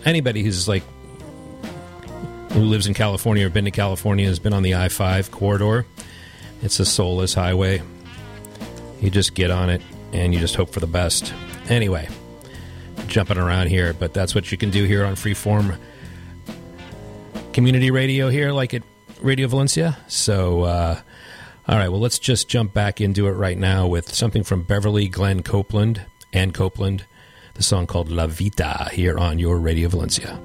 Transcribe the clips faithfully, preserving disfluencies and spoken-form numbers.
anybody who's like who lives in California or been to California has been on the I five corridor. It's a soulless highway. You just get on it and you just hope for the best. Anyway, jumping around here, but that's what you can do here on Freeform Community Radio here, like at Radio Valencia. So, uh, all right, well, let's just jump back into it right now with something from Beverly Glenn Copeland and Copeland, the song called La Vita here on your Radio Valencia.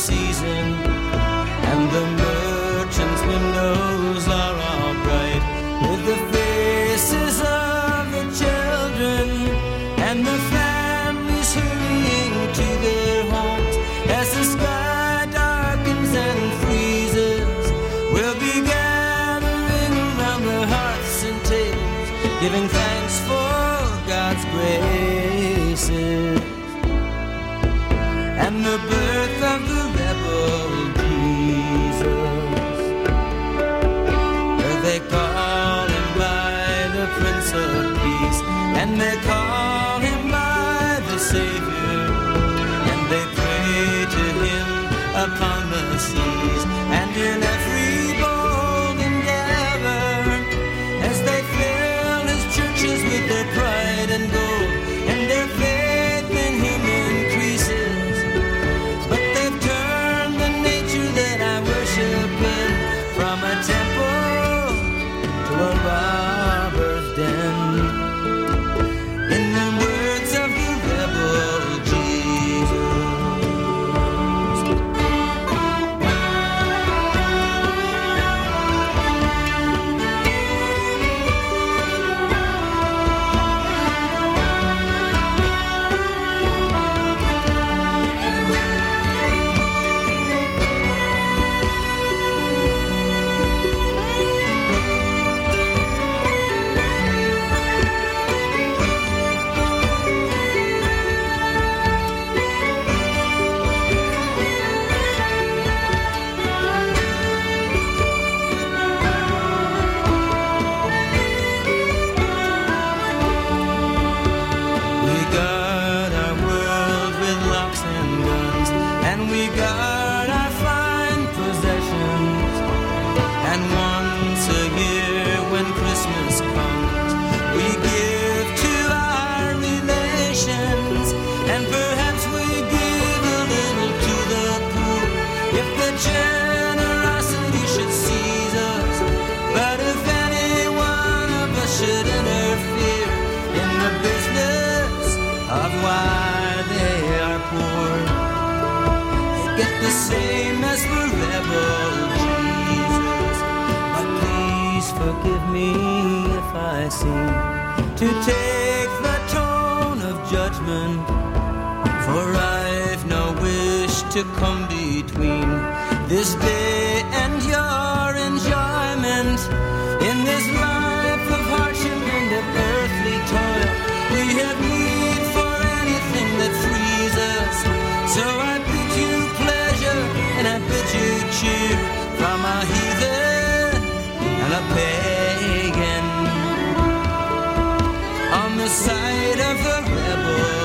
season, and the merchants' windows are all bright with the faces of the children and the families hurrying to their homes. As the sky darkens and freezes, we'll be gathering around the hearths and tables, giving thanks for God's graces and the birth of the rebel Jesus. They call him by the Prince of Peace, and they call him by the Savior, and they pray to him upon the seas and in every bold endeavor, as they fill his churches with their pride and gold, and their faith in him increases. But they've turned the nature that I worship in from a temple to a robber's den. In the words of the rebel Jesus. Same as the rebel Jesus, but please forgive me if I seem to take the tone of judgment, for I've no wish to come between this day and your enjoyment. In this life of hardship and of earthly toil, we have need for anything that frees us. So I bid you pleasure and I bid you cheer from a heathen and a pagan on the side of the rebel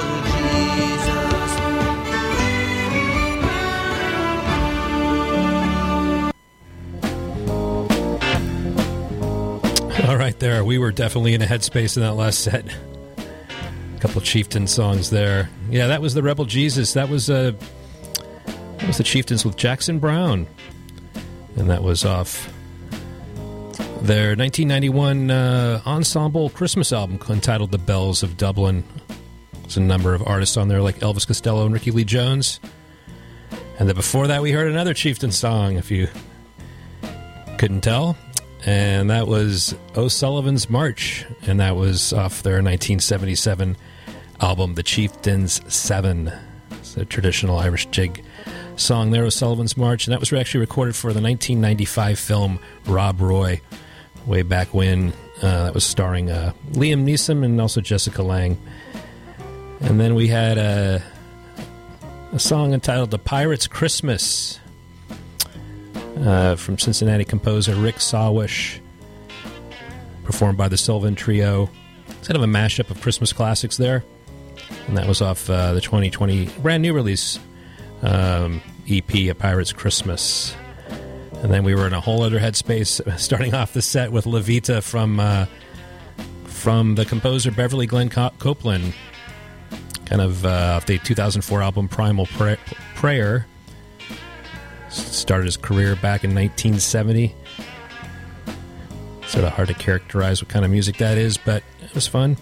Jesus. All right, there. We were definitely in a headspace in that last set. A couple Chieftain songs there. Yeah, that was the Rebel Jesus. That was uh, that was the Chieftains with Jackson Browne, and that was off their nineteen ninety-one uh, ensemble Christmas album entitled "The Bells of Dublin." There's a number of artists on there like Elvis Costello and Ricky Lee Jones. And then before that, we heard another Chieftain song, if you couldn't tell. And that was O'Sullivan's March, and that was off their nineteen seventy-seven album, The Chieftains Seven. It's a traditional Irish jig song there, O'Sullivan's March, and that was actually recorded for the nineteen ninety-five film Rob Roy, way back when. Uh, that was starring uh, Liam Neeson and also Jessica Lange. And then we had a, a song entitled The Pirate's Christmas, Uh, from Cincinnati composer Rick Sawish, performed by the Sylvan Trio. It's kind of a mashup of Christmas classics there, and that was off uh, the twenty twenty brand new release um, E P, A Pirate's Christmas. And then we were in a whole other headspace, starting off the set with La Vita from uh, from the composer Beverly Glenn Co- Copeland, kind of uh, off the two thousand four album Primal Pra- Prayer. Started his career back in nineteen seventy. Sort of hard to characterize what kind of music that is, but it was fun.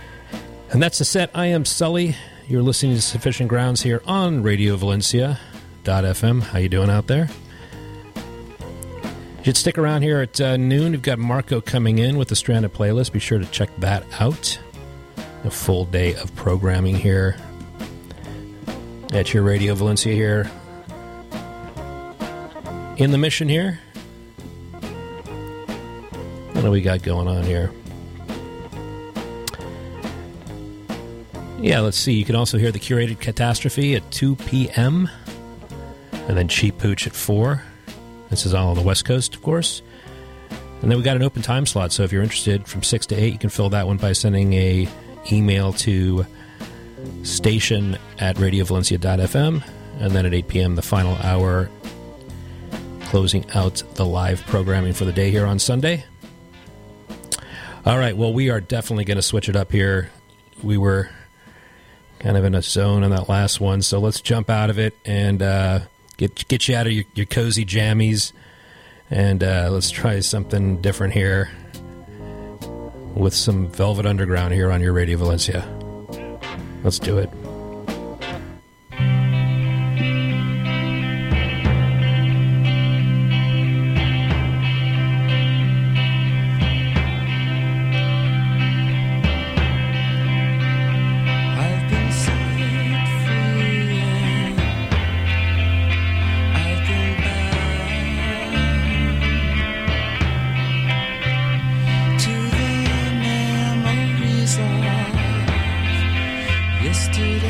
And that's the set. I am Sully. You're listening to Sufficient Grounds here on Radio Valencia. dot f m. How you doing out there? You should stick around here at uh, noon. We've got Marco coming in with the Stranded playlist. Be sure to check that out. A full day of programming here at your Radio Valencia here in the Mission here. What do we got going on here? Yeah, let's see. You can also hear the Curated Catastrophe at two p.m. and then Cheap Pooch at four. This is all on the West Coast, of course. And then we got an open time slot, so if you're interested from six to eight, you can fill that one by sending a email to station at radio valencia dot f m, and then at eight p.m. the final hour, closing out the live programming for the day here on Sunday. All right, well, we are definitely going to switch it up here. We were kind of in a zone on that last one, so let's jump out of it and uh, get get you out of your, your cozy jammies, and uh, let's try something different here with some Velvet Underground here on your Radio Valencia. Let's do it. Yesterday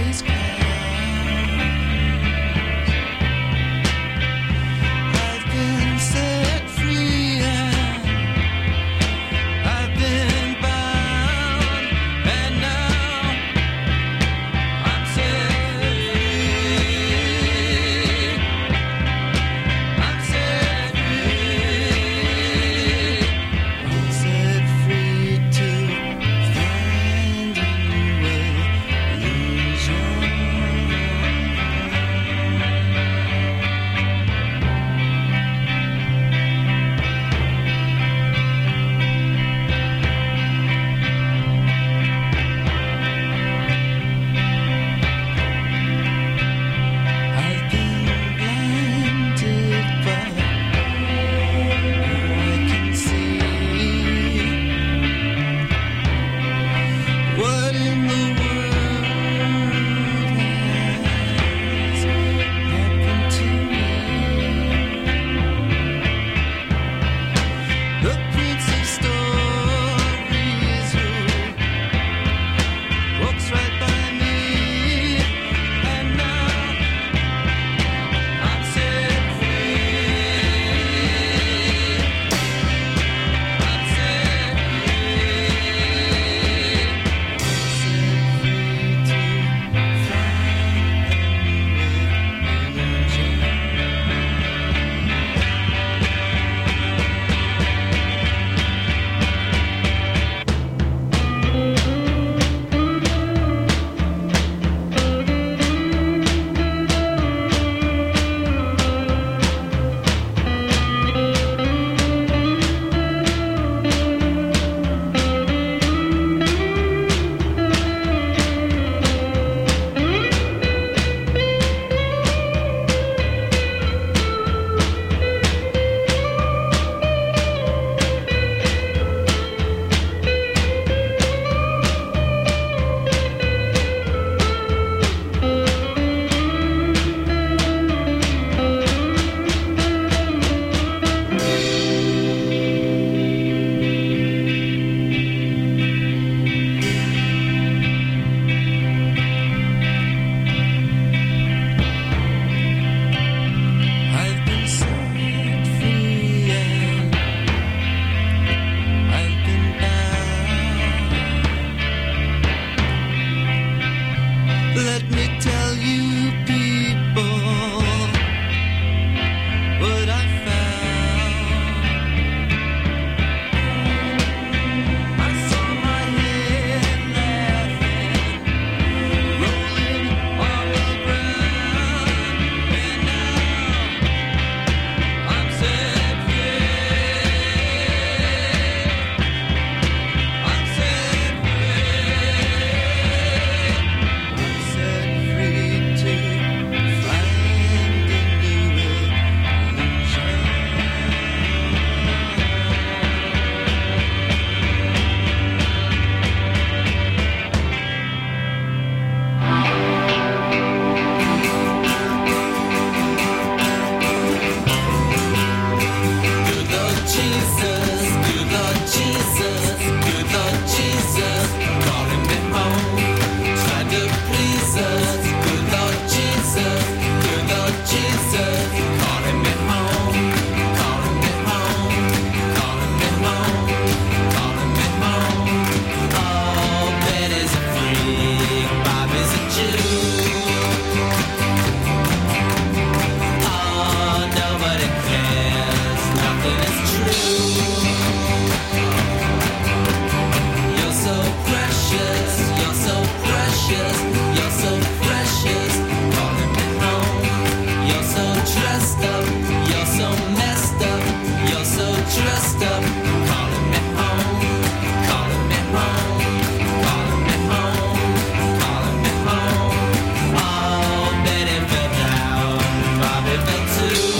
dressed up, you're so messed up, you're so dressed up. Calling me home, calling me home, calling me home, calling me home. Oh, Betty fell down, Bobby fell too.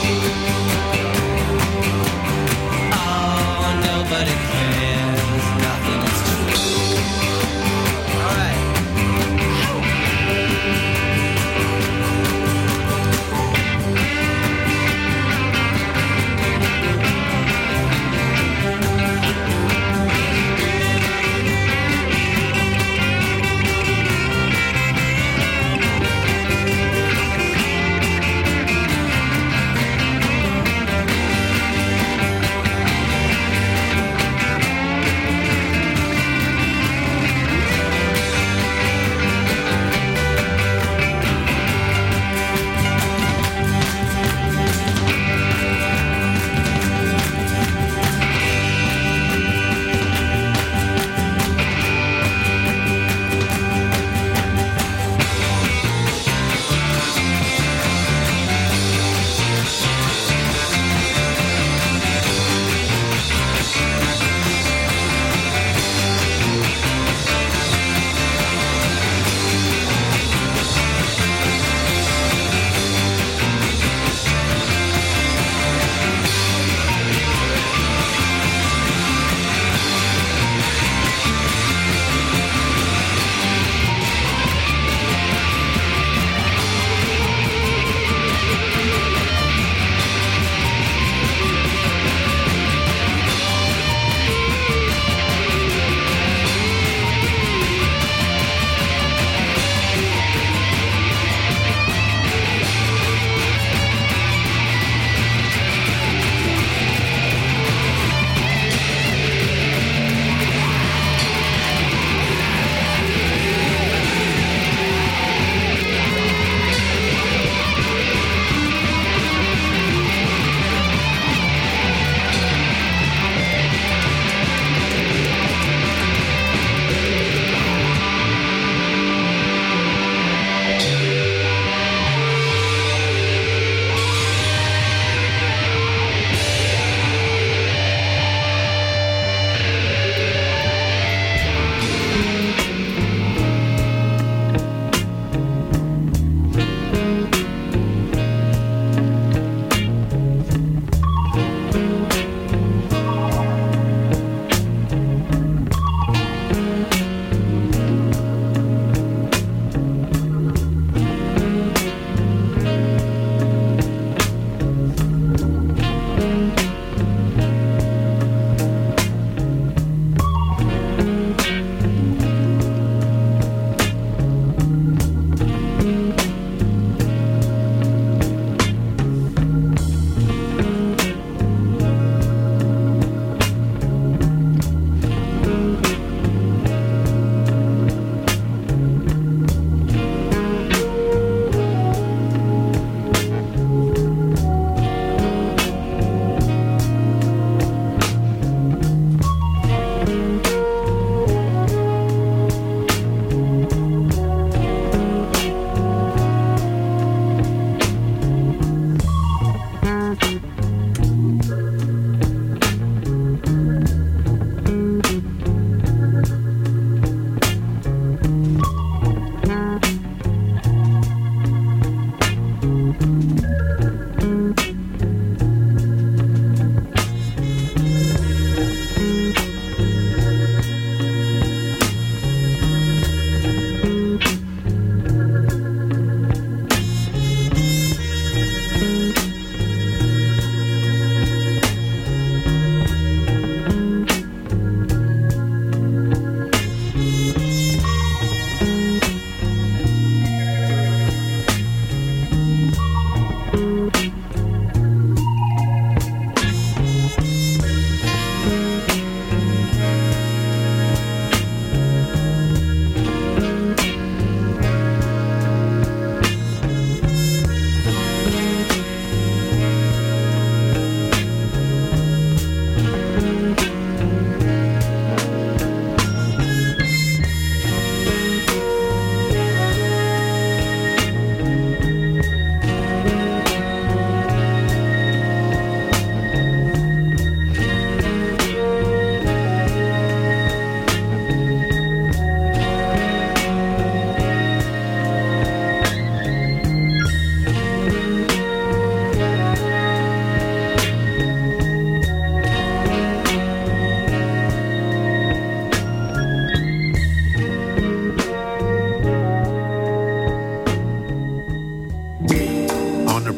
Oh, nobody cares, nothing is true. All right.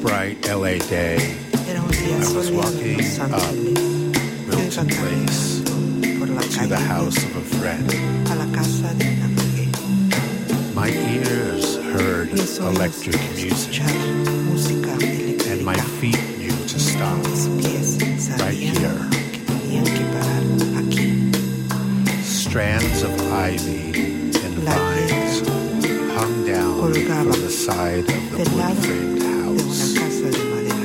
bright L A day, Era un día I was soleado en walking Los up Ángeles. Yo iba Milton Place caminando por la to calle the house of a friend. a la casa de un amigo. My ears heard Mis oídos electric music, escucharon música and my eléctrica. feet knew to stop. Mis pies sabían here. que tenían que parar aquí. Strands of ivy and La vines hung down colgaba from the side of the del lado wood-framed de una house. casa de madera.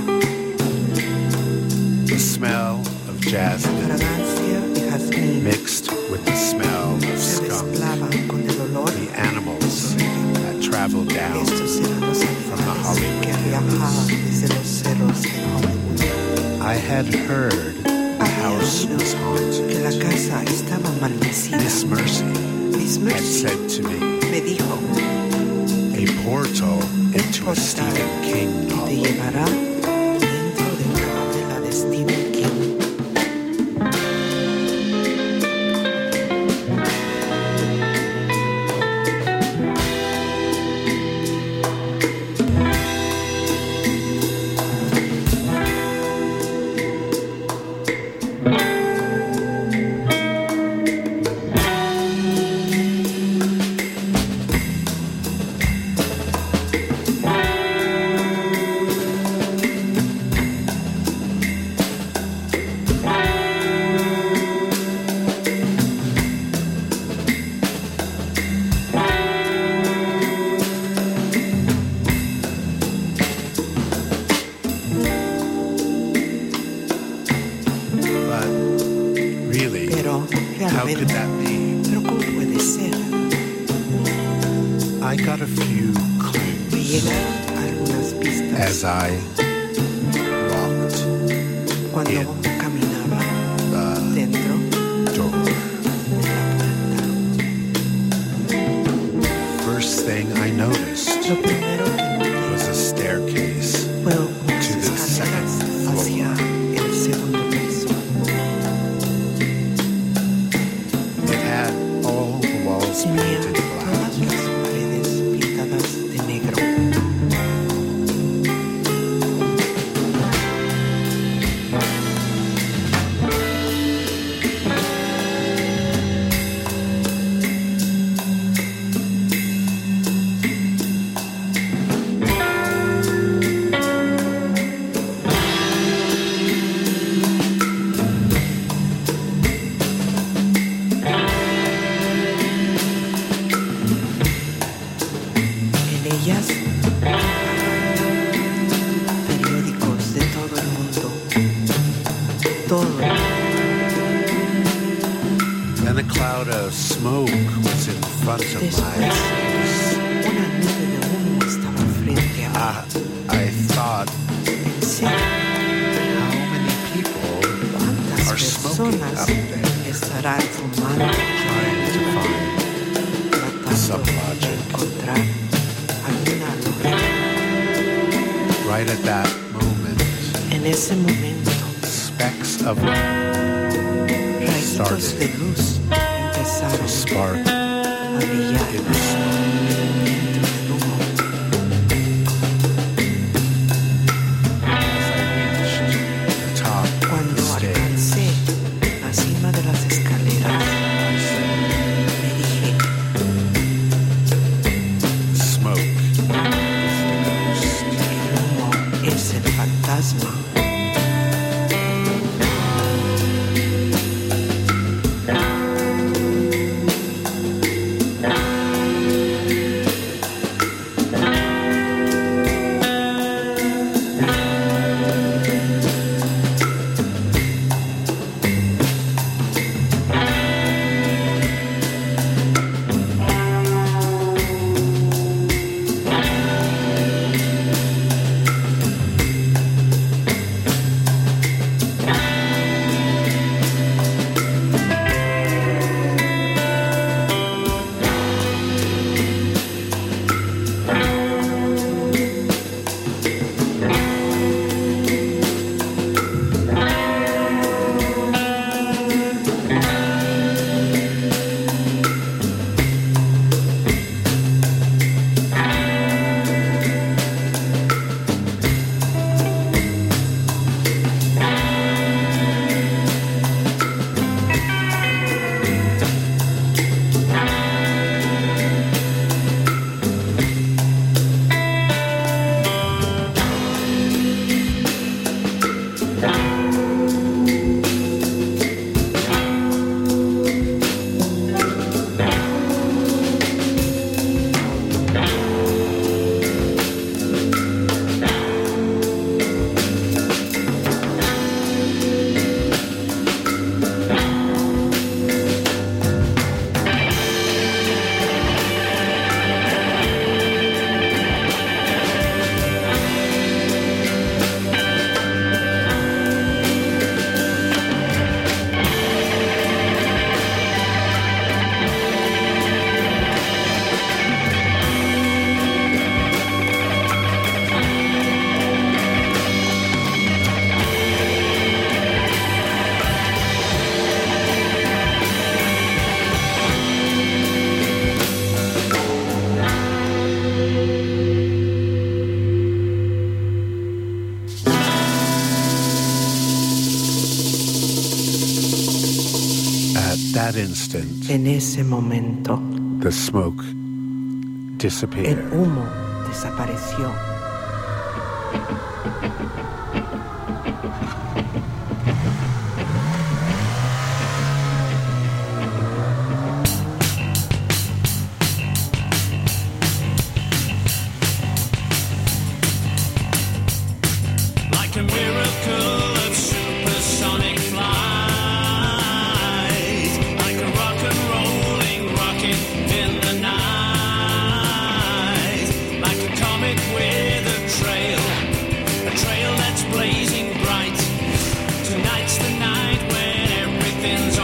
The smell of jasmine Fragancia de jazmín mixed with the smell of se skunk. mezclaba con el olor The animals that traveled down Estos eran los from the animales Hollywood que Hills. viajaban desde los cerros de Hollywood. I had heard the house Había was haunted. que la casa estaba maldecida. Miss Mercy Miss had Mercy said to me, me dijo, a portal into a Stephen King te novel. llevará dentro de una novela de Stephen King. But really, Pero how could realmente, that be? pero ¿cómo puede ser? I got a few Me clues llegaron algunas pistas as I walked cuando in caminaba the dentro door. de la puerta. First thing I noticed Lo primero que noté was a staircase fueron unas to the escaleras second floor. hacia el segundo piso. It had all the walls Tenía painted todas black. las paredes pintadas de negro. En ellas periódicos de todo el mundo. Todo. Then a cloud of smoke was in front of my Después, eyes. una nube de humo estaba frente a Ah, I thought, mí. Pensé, how many people ¿cuántas are smoking personas up there, estarán fumando trying to find some tratando de logic? encontrar alguna lógica? Right at that moment, En ese momento, specks of rayitos de luz empezaron to spark a brillar in the smoke. dentro del humo. As I reached the top of the Cuando stairs, alcancé la cima de las escaleras, I said, me dije, smoke is the ghost. el humo es el fantasma. that instant, En ese momento, the smoke el disappeared. humo desapareció. Like a miracle of supersonic flight, like a rock and rolling rocket in the night, like a comet with a trail, a trail that's blazing bright. Tonight's the night when everything's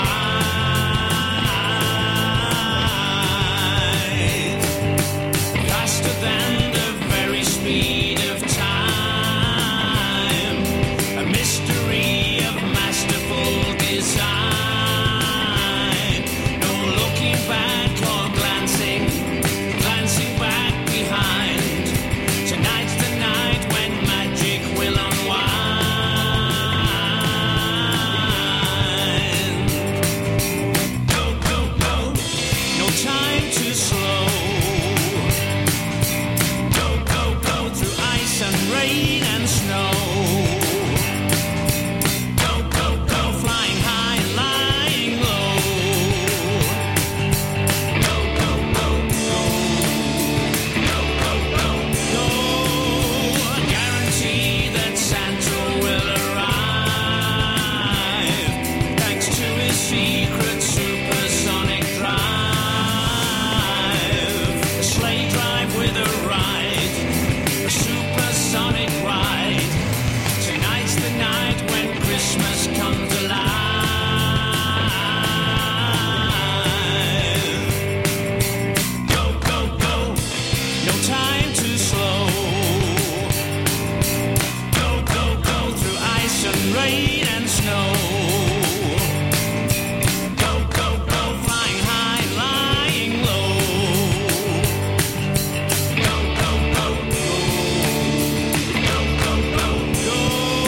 alright. Faster than the very speed of time, a mystery of masterful design. No looking back or glancing, glancing back behind. Tonight's the night when magic will unwind. Go, go, go, no time to slow. Go, go, go through ice and rain and snow. Go, go, go, flying high and lying low. Go, go, go, go. Go, go, go, go. I guarantee that Santa will arrive, thanks to his secret supersonic drive. A sleigh drive with a ride, a supersonic ride. Tonight's the night when Christmas comes alive. Go, go, go, no time to slow. Go, go, go through ice and rain and snow. Go, go, go, flying high, lying low. Go, go, go, go. Go, go, go, go.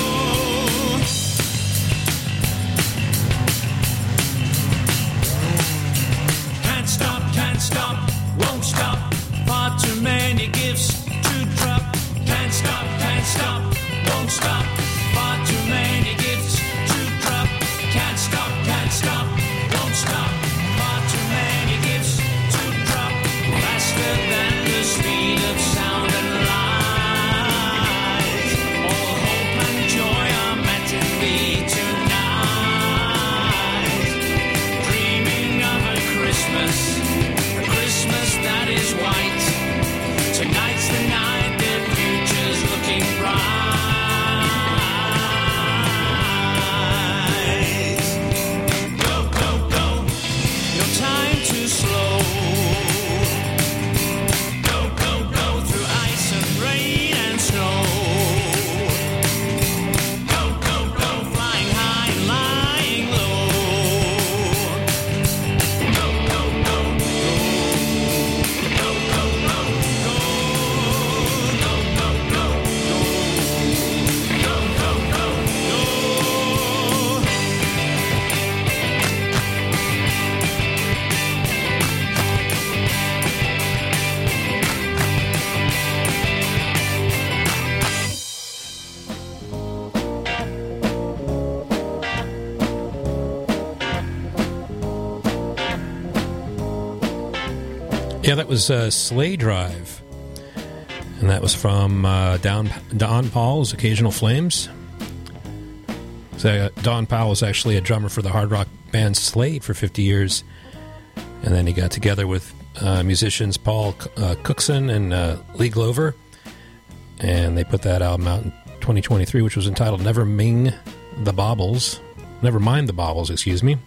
Can't stop, can't stop, won't stop. Far too many gifts to drop. Can't stop, can't stop, won't stop. Far too many gifts to drop. Can't stop, can't stop, won't stop. Far too many gifts to drop. Faster than the speed of sound and light. All hope and joy are met in thee tonight. Dreaming of a Christmas, a Christmas that is white. Tonight's the night, the future's looking bright. Go, go, go, no time to slow. Go, go, go through ice and rain and snow. Go, go, go, flying high and lying low. Go, go, go, go. Go, go, go, go. Go, go, go, go. Go, go, go, go. Yeah, that was uh, Sleigh Drive. And that was from uh, Don, Don Powell's Occasional Flames. So, uh, Don Powell was actually a drummer for the hard rock band Slade for fifty years. And then he got together with uh, musicians Paul uh, Cookson and uh, Lee Glover. And they put that album out in twenty twenty-three, which was entitled Never Ming the Baubles. Never Mind the Baubles, excuse me.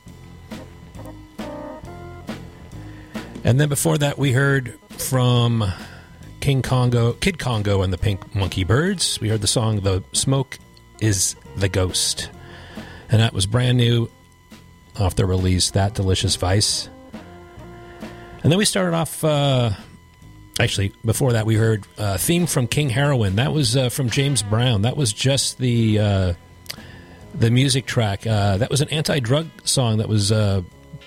And then before that, we heard from King Congo, Kid Congo and the Pink Monkey Birds. We heard the song "The Smoke Is the Ghost," and that was brand new off their release, That Delicious Vice. And then we started off. Uh, actually, before that, we heard a theme from King Heroin. That was uh, from James Brown. That was just the uh, the music track. Uh, that was an anti-drug song that was. Uh,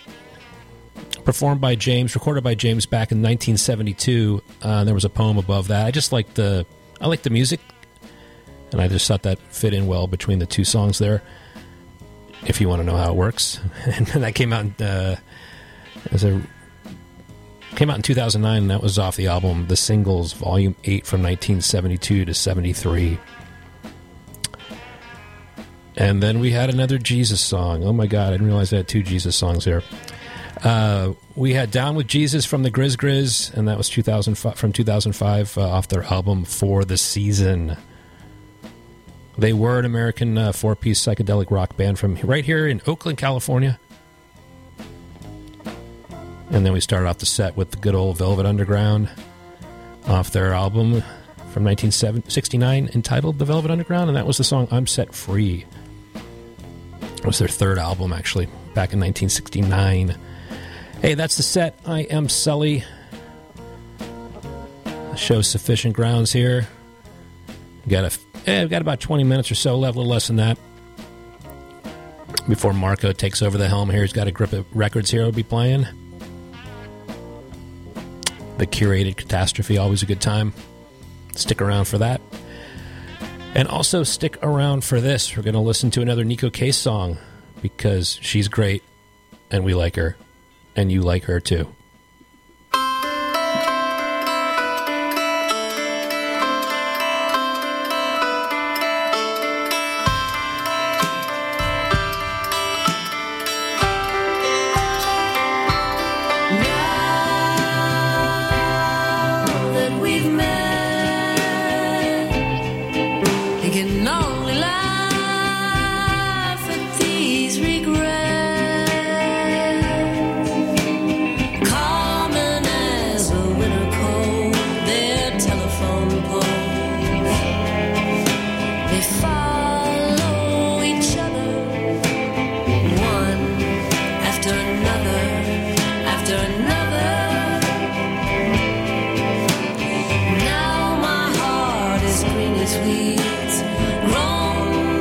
performed by James, recorded by James back in nineteen seventy-two. Uh, there was a poem above that. I just like the I like the music, and I just thought that fit in well between the two songs there. If you want to know how it works, and that came out uh, as a came out in two thousand nine, and that was off the album The Singles, Volume Eight, from nineteen seventy-two to seventy-three. And then we had another Jesus song. Oh my God, I didn't realize I had two Jesus songs here. Uh, we had Down with Jesus from the Grizz Grizz, and that was two thousand five, from two thousand five, uh, off their album For the Season. They were an American uh, four-piece psychedelic rock band from right here in Oakland, California. And then we started off the set with the good old Velvet Underground off their album from nineteen sixty-nine entitled The Velvet Underground, and that was the song I'm Set Free. It was their third album, actually, back in nineteen sixty-nine. Hey, that's the set. I am Sully. The show's sufficient grounds here. Got a, eh, we've got about twenty minutes or so left, a little less than that, before Marco takes over the helm here. He's got a grip of records here he'll be playing. The Curated Catastrophe, always a good time. Stick around for that. And also stick around for this. We're going to listen to another Nico Case song, because she's great, and we like her, and you like her too. Sweet, grown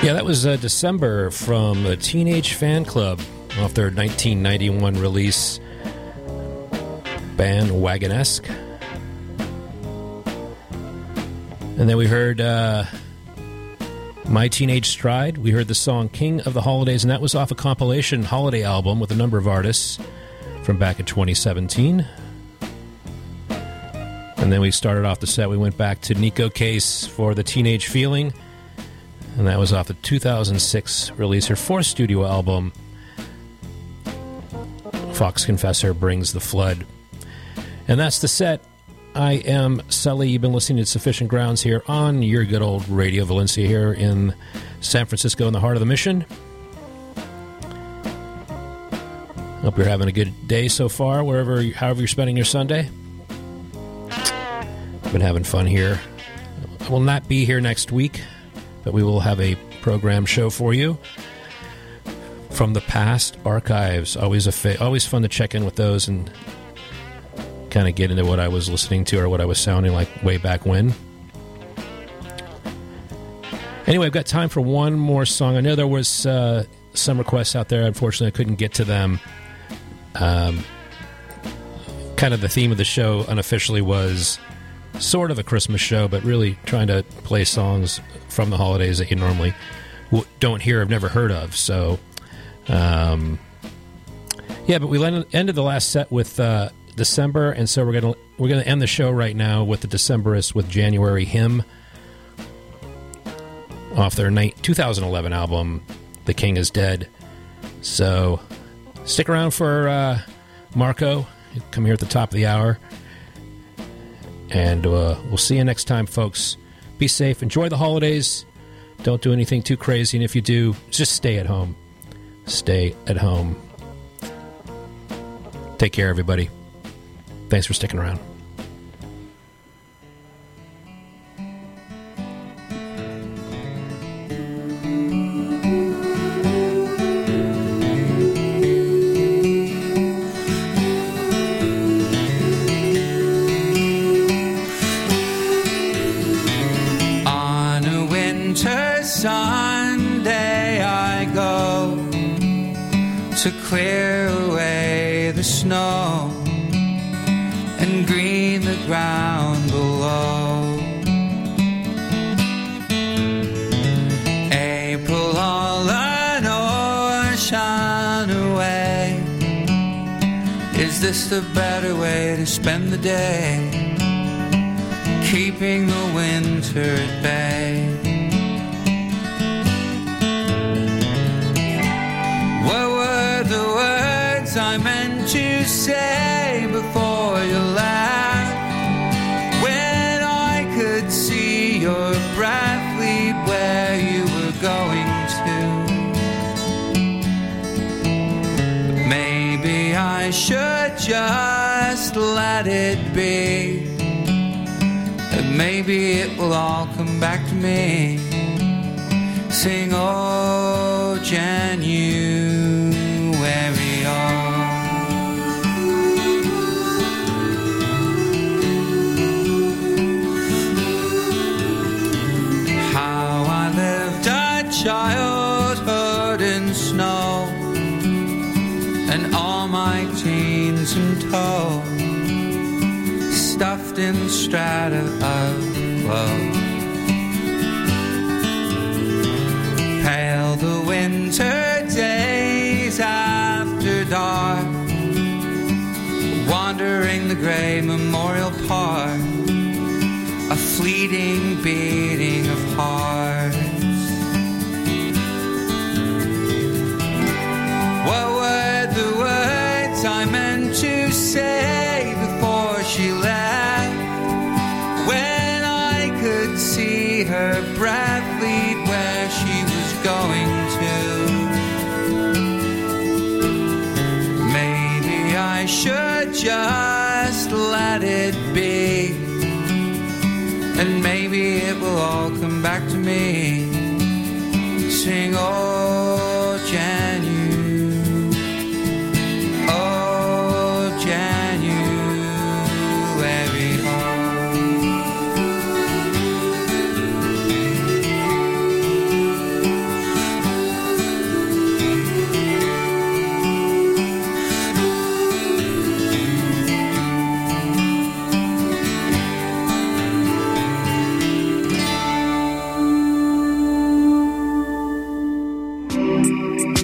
Yeah, that was uh, December from the Teenage Fan Club off their nineteen ninety-one release, Bandwagonesque. And then we heard uh, My Teenage Stride. We heard the song King of the Holidays, and that was off a compilation holiday album with a number of artists from back in twenty seventeen. And then we started off the set. We went back to Nico Case for The Teenage Feeling, and that was off the two thousand six release, her fourth studio album, Fox Confessor Brings the Flood. And that's the set. I am Sully. You've been listening to Sufficient Grounds here on your good old Radio Valencia here in San Francisco in the heart of the Mission. Hope you're having a good day so far, wherever, however you're spending your Sunday. Been having fun here. I will not be here next week, but we will have a program show for you from the past archives. Always a fa- always fun to check in with those and kind of get into what I was listening to or what I was sounding like way back when. Anyway, I've got time for one more song. I know there was uh, some requests out there. Unfortunately, I couldn't get to them. Um, kind of the theme of the show unofficially was sort of a Christmas show, but really trying to play songs from the holidays that you normally w- don't hear, have never heard of. So, um, yeah, but we ended the last set with uh, December, and so we're gonna we're gonna end the show right now with the Decemberists with January Hymn off their two thousand eleven album, The King is Dead. So stick around for uh, Marco. He'll come here at the top of the hour. And uh, we'll see you next time, folks. Be safe. Enjoy the holidays. Don't do anything too crazy. And if you do, just stay at home. Stay at home. Take care, everybody. Thanks for sticking around. Sunday I go to clear away the snow and green the ground below. April all an ocean away. Is this the better way to spend the day? Keeping the winter at bay. What were the words I meant to say before you left? When I could see your breath lead where you were going to. But maybe I should just let it be. And maybe it will all come back to me. Sing, oh, January, oh. How I lived a childhood in snow and all my teens in tow, stuffed in strata of clothes. Pale the winter days after dark, wandering the grey memorial park, a fleeting beating of hearts. What were the words I meant to say before she left? When I could see her breath lead where she was going to. Maybe I should just let it be, and maybe it will all come back to me. Sing, oh, January, oh, January, oh. Thank